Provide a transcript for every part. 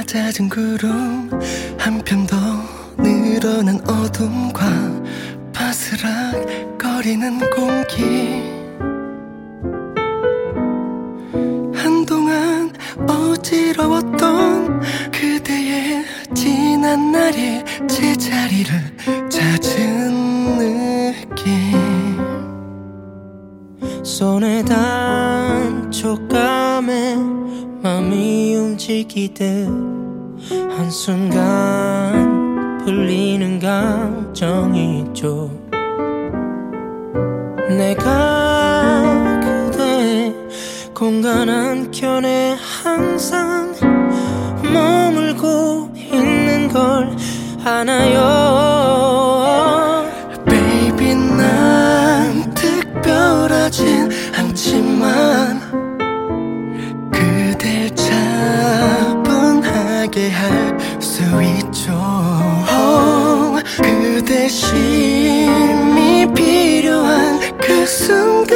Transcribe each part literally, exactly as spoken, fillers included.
잦은 구름 한편 더 늘어난 어둠과 바스락거리는 공기. 한동안 어지러웠던 그대의 지난 날의 제자리를 찾은 느낌. 손에 단 촉감에 맘이 움직이듯 한순간 풀리는 감정이 있죠. 내가 그대의 공간 한켠에 항상 머물고 있는 걸 아나요. Baby 난 특별하진 않지만 그댈 차분하게 할 수 있죠. oh, 그대 쉼이 필요한 그 순간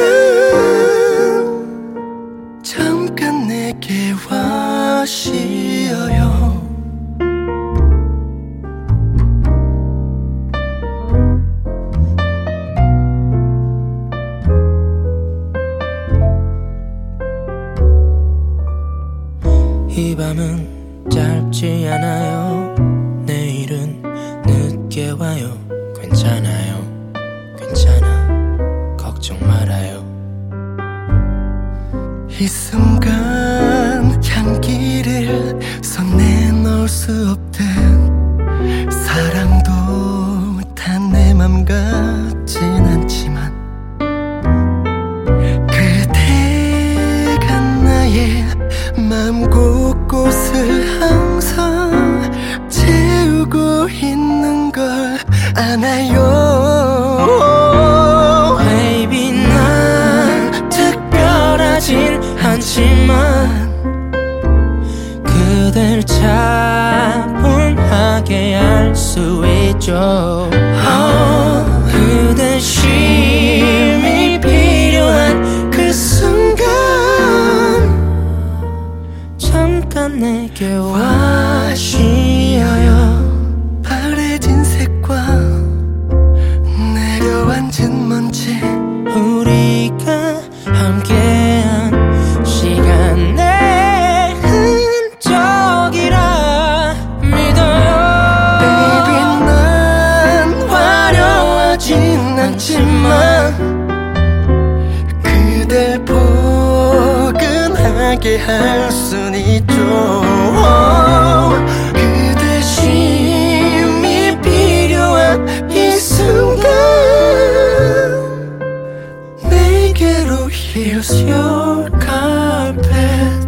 잠깐 내게 와 쉬어요. 이 밤은 짧지 않아요. 내일은 늦게 와요. 괜찮아요, 괜찮아, 걱정 말아요. 이 순간 향기를 손에 넣을 수 없듯 사랑도 단 내 맘 같진 않지만 그대가 나의 맘 곳곳을 항상 채우고 있는 걸 아나요. Baby 난 특별하진 않지만 그댈 차분하게 할 수 있죠. oh, 그대 쉼이 필요한 그 순간 잠깐 내게 와 쉬어요. 바래진 색과 내려앉은 먼지, 우리가 함께한 시간의 흔적이라 믿어요. Baby 난 화려하진 않지만 그댈 포근하게 할 순 있죠. oh, 그대 쉼이 필요한 이 순간 내게로 Here's your carpet.